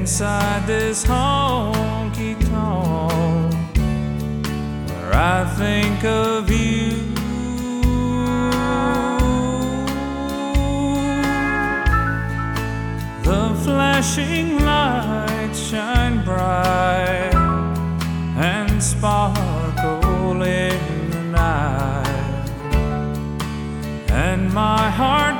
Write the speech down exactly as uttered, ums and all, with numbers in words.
inside this honky-tonk where I think of you. The flashing lights shine bright and sparkle in the night, and my heart